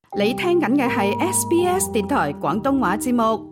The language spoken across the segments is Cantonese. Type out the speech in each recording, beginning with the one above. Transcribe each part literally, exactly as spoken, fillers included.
你聽緊嘅係 S B S 電台廣東話節目。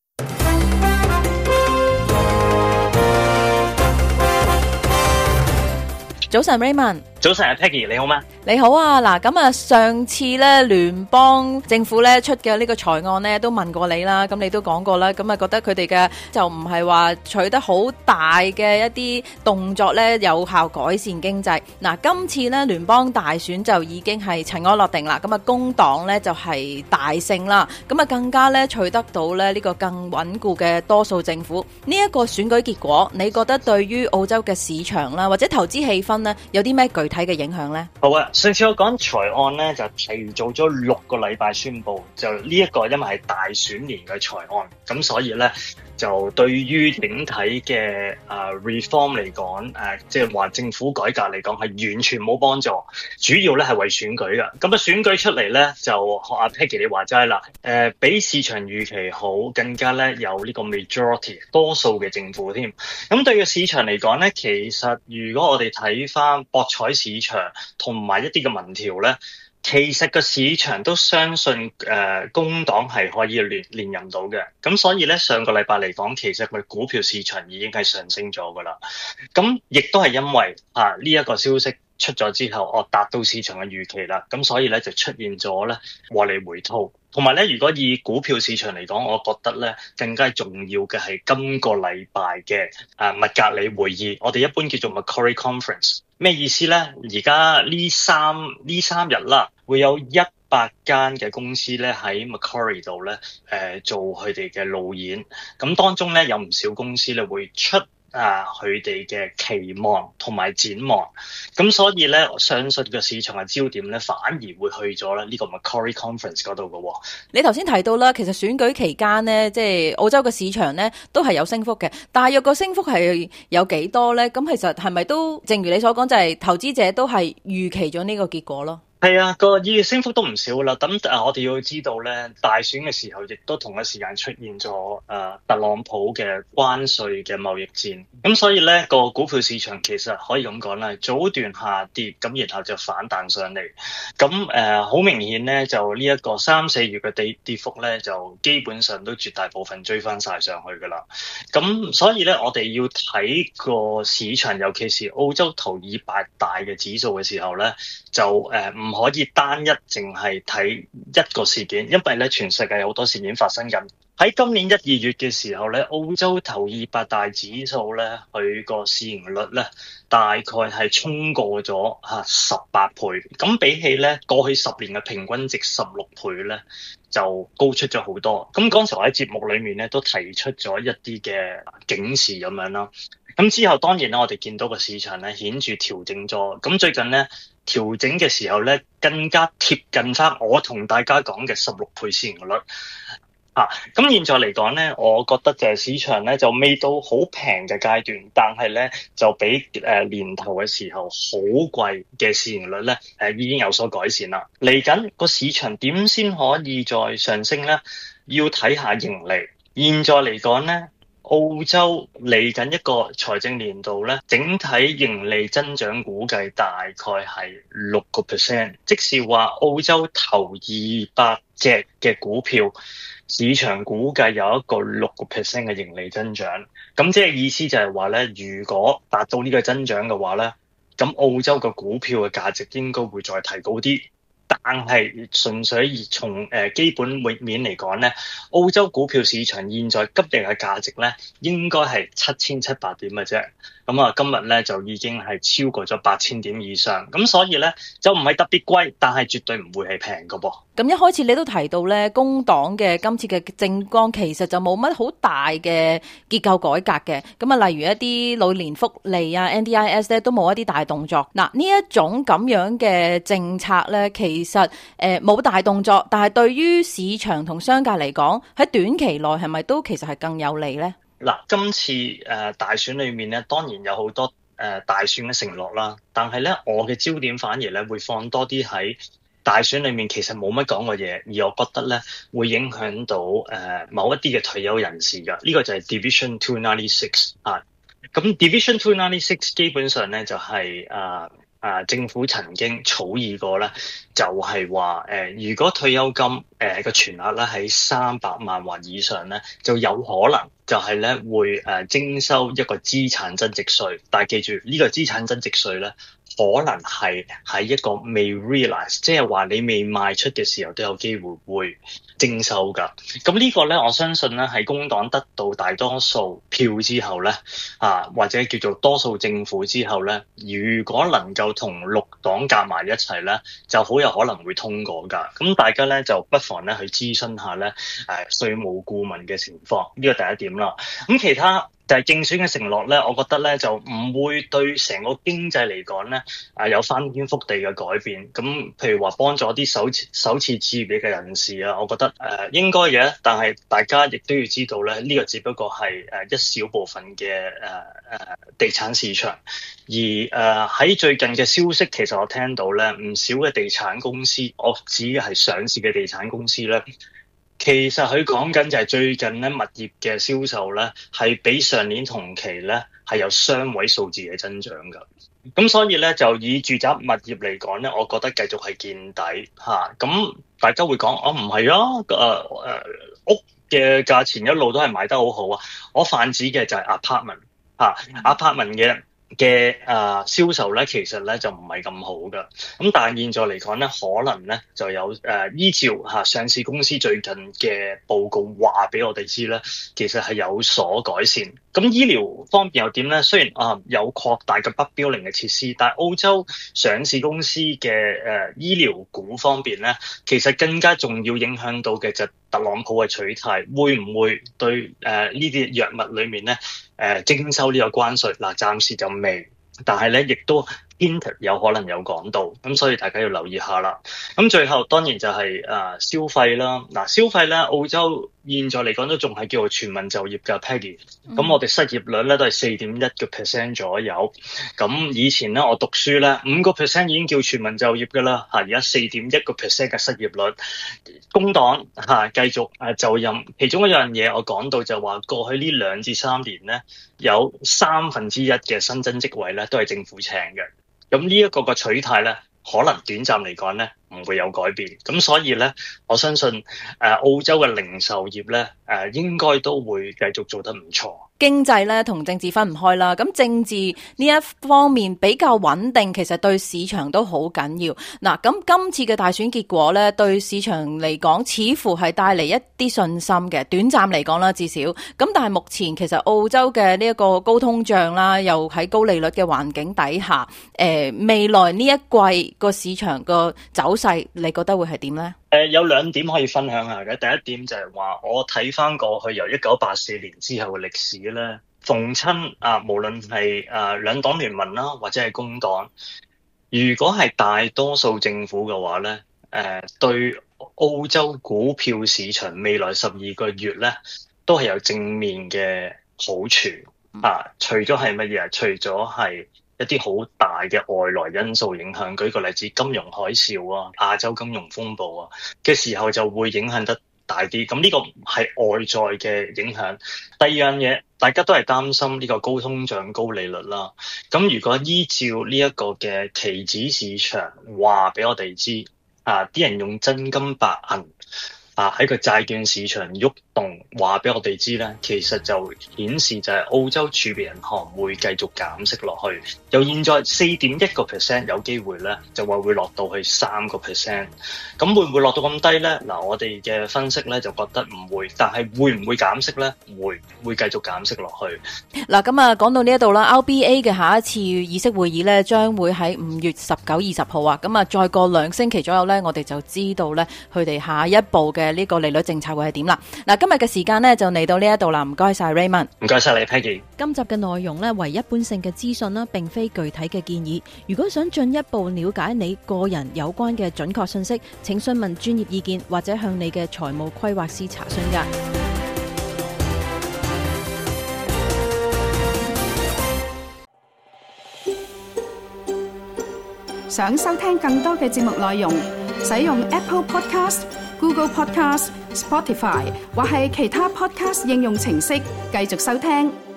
早晨 Raymond， 早晨啊 Peggy， 你好嗎？ 你好啊，嗱咁啊，上次咧聯邦政府咧出嘅呢個財案咧都問過你啦，咁你都講過啦，咁啊覺得佢哋嘅就唔係話取得好大嘅一啲動作咧，有效改善經濟。嗱，今次咧聯邦大選就已經係塵埃落定啦，咁啊工黨咧就係大勝啦，咁啊更加咧取得到咧呢個更穩固嘅多數政府。呢一個選舉結果，你覺得對於澳洲嘅市場啦，或者投資氣氛咧，有啲咩具體嘅影響呢？ 好啊，上次我講財案咧就提早咗六個禮拜宣布，就呢一個因為係大選年嘅財案，咁所以咧就對於整體嘅誒、uh, reform 嚟講，誒即係話政府改革嚟講係完全冇幫助，主要咧係為選舉嘅。咁啊選舉出嚟咧就學阿 Peggy 你話齋啦，誒、呃、比市場預期好，更加咧有呢個 majority 多數嘅政府添。咁對個市場嚟講咧，其實如果我哋睇翻博彩市場同埋一啲嘅民調咧，其實個市場都相信誒、呃、工黨係可以連連任到嘅。咁所以咧上個禮拜嚟講，其實佢股票市場已經係上升咗噶啦。咁亦都係因為啊呢一、這個消息出咗之後，我、哦、達到市場嘅預期啦。咁所以咧就出現咗咧獲利回吐。同埋咧，如果以股票市場嚟講，我覺得咧更加重要嘅係今個禮拜嘅誒麥格理會議，我哋一般叫做 Macquarie Conference。咩意思咧？而家呢三呢三日啦，會有一百間嘅公司咧喺 Macquarie 度咧誒做佢哋嘅路演。咁當中咧有唔少公司咧會出啊佢哋嘅期望同埋展望，咁所以咧我相信個市場嘅焦點咧反而會去咗咧呢個 Macquarie Conference 嗰度嘅。 你頭先提到啦，其實選舉期間呢，即係澳洲嘅市場呢都係有升幅嘅，大約個升幅係有幾多咧？咁其實係咪都正如你所講，就係投資者都係預期咗呢個結果咯？ 係啊，個二月升幅都唔少啦。咁啊，我哋要知道咧，大選嘅時候亦都同一時間出現咗誒、呃、特朗普嘅關稅嘅貿易戰。咁所以咧個股票市場其實可以咁講啦，早段下跌，咁然後就反彈上嚟。咁誒好明顯咧，就呢一個三四月嘅跌跌幅咧，就基本上都絕大部分追翻晒上去噶啦。咁所以咧，我哋要睇個市場，尤其是澳洲頭二百大嘅指數嘅時候咧，就誒唔。呃唔可以單一淨係睇一個事件，因為咧全世界有好多事件發生緊。喺今年一二月嘅時候咧，澳洲頭二百大指數咧，佢個市盈率咧大概係衝過咗嚇十八倍。咁比起咧過去十年嘅平均值十六倍咧，就高出咗好多。咁嗰陣時我喺節目裏面咧都提出咗一啲嘅警示咁樣啦。咁之後當然啦，我哋見到個市場咧顯著調整咗。咁最近咧調整嘅時候咧，更加貼近翻我同大家講嘅十六倍市盈率。啊，咁現在嚟講咧，我覺得就係市場咧就未到好平嘅階段，但係咧就比誒、呃、年頭嘅時候好貴嘅市盈率咧誒、呃、已經有所改善啦。嚟緊個市場點先可以再上升咧？要睇下盈利。現在嚟講咧，澳洲嚟緊一個財政年度咧，整體盈利增長估計大概係六個 percent， 即是話澳洲頭二百隻嘅股票，市場估計有一個六個 percent 嘅盈利增長。咁即係意思就係話咧，如果達到呢個增長嘅話咧，咁澳洲嘅股票嘅價值應該會再提高啲。但係純粹從誒、呃、基本面嚟講咧，澳洲股票市場現在今日嘅價值咧，應該係七千七百點嘅啫。咁啊，今日咧就已經係超過咗八千點以上。咁所以咧就唔係特別貴，但係絕對唔會係平㗎噃。 咁一開始你都提到咧，工黨嘅今次嘅政綱其實就冇乜好大嘅結構改革嘅。咁啊，例如一啲老年福利啊 N D I S 咧都冇一啲大動作。嗱，呢一種咁樣嘅政策咧，其實誒冇、呃、大動作，但係對於市場同商界嚟講，喺短期內係咪都其實係更有利咧？ 嗱，今次誒、呃、大選裏面咧，當然有好多誒、呃、大選嘅承諾啦，但係咧我嘅焦點反而咧會放多啲喺大選裏面其實冇乜講過嘢，而我覺得咧會影響到誒、呃、某一啲嘅退休人士㗎。呢、這個就係 Division two ninety-six 啊。咁 Division two ninety-six 基本上咧就係、是、誒、呃、 啊政府曾經草擬過咧，就係話誒，如果退休金誒個存額咧喺三百萬或以上咧，就有可能就係咧會誒徵收一個資產增值稅。但係記住呢個資產增值稅咧，可能係喺一個未 realize， 即係話你未賣出嘅時候都有機會會徵收㗎。咁呢個咧，我相信咧喺工黨得到大多數票之後咧，啊或者叫做多數政府之後咧，如果能夠同綠黨夾埋一齊咧，就好有可能會通過㗎。咁大家咧就不妨咧去諮詢下咧誒稅務顧問嘅情況，呢個第一點啦。咁其他就係競選嘅承諾咧，我覺得咧就唔會對成個經濟嚟講咧，啊有翻天覆地嘅改變。咁譬如話幫助啲首次首次置業嘅人士啊，我覺得誒、呃、應該嘅。但係大家亦都要知道咧，呢、這個只不過係誒一小部分嘅誒誒地產市場。而誒喺、呃、最近嘅消息，其實我聽到咧唔少嘅地產公司，我指嘅係上市嘅地產公司咧。其實佢講緊就係最近咧物業嘅銷售咧係比上年同期咧係有雙位數字嘅增長㗎。咁所以咧就以住宅物業嚟講咧，我覺得繼續係見底嚇。咁、啊、大家會講哦唔係啊，誒誒、呃、屋嘅價錢一路都係賣得好好啊。我泛指嘅就係 apartment 嚇 apartment 嘅。嘅誒銷售咧，其實咧就唔係咁好㗎。咁但係現在嚟講咧，可能咧就有誒、呃、依照嚇、啊、上市公司最近嘅報告話俾我哋知咧，其實係有所改善。咁醫療方面又點咧？雖然啊有擴大嘅不標齡嘅設施，但係澳洲上市公司嘅誒、呃、醫療股方面咧，其實更加重要影響到嘅就係特朗普嘅取態，會唔會對誒呢啲藥物裡面咧？誒、呃、徵收呢個關稅嗱，暫時就未，但係咧亦都 hint 有可能有講到，咁所以大家要留意下啦。咁最後當然就係、是、誒、呃、消費啦，嗱、呃、消費咧澳洲現在嚟講都仲係叫做全民就業㗎 Peggy，咁我哋失業率咧都係四點一個 percent 左右，咁以前咧我讀書咧五個 percent 已經叫全民就業㗎啦，嚇而家四點一個 percent 嘅失業率，工黨嚇、啊、繼續誒就任，其中一樣嘢我講到就話過去呢兩至三年咧有三分之一嘅新增職位咧都係政府請嘅。咁呢一個個取態咧，可能短暫嚟講咧唔會有改變，咁所以咧，我相信誒、呃、澳洲嘅零售業咧誒、呃、應該都會繼續做得唔錯。 經濟咧同政治分唔開啦，咁政治呢一方面比較穩定，其實對市場都好緊要。嗱，咁今次嘅大選結果咧，對市場嚟講似乎係帶嚟一啲信心嘅，短暫嚟講啦，至少。咁但係目前其實澳洲嘅呢一個高通脹啦，又喺高利率嘅環境底下，誒、呃、未來呢一季個市場個走勢，你覺得會係點咧？ 誒、呃，有兩點可以分享下嘅。第一點就係話，我睇翻過去由一九八四年之後嘅歷史咧，逢親啊，無論係誒兩黨聯盟啦，或者係工黨，如果係大多數政府嘅話咧，誒、呃、對澳洲股票市場未來十二個月咧，都係有正面嘅好處啊。除咗係乜嘢？除咗係一啲好大嘅外來因素影響，舉個例子，金融海嘯啊、亞洲金融風暴啊嘅時候就會影響得大啲。咁呢個係外在嘅影響。第二樣嘢，大家都係擔心呢個高通脹、高利率啦。咁如果依照呢一個嘅期指市場話俾我哋知，啊啲人用真金白銀啊喺個債券市場喐動，話俾我哋知咧，其實就顯示就係澳洲儲備銀行會繼續減息落去，由現在四點一個 percent 有機會咧，就話會落到去三個 percent。咁會唔會落到咁低咧？嗱，我哋嘅分析咧就覺得唔會，但係會唔會減息咧？會，會繼續減息落去。 嗱，咁啊講到呢一度啦 ，R B A 嘅下一次議息會議咧，將會喺五月十九、二十號啊。咁啊，再過兩星期左右咧，我哋就知道咧，佢哋下一步嘅呢個利率政策會係點啦。嗱，今日嘅時間呢，就嚟到呢一度啦，唔該晒 Raymond， 唔該晒你 Peggy。 今集嘅內容呢，為一般性嘅資訊啦，並非具體嘅建議。如果想進一步了解你個人有關嘅準確信息，請詢問專業意見或者向你嘅財務規劃師查詢㗎。 想收聽更多嘅節目內容，使用 Apple Podcast、Google Podcast、Spotify 或係其他 Podcast 應用程式繼續收聽。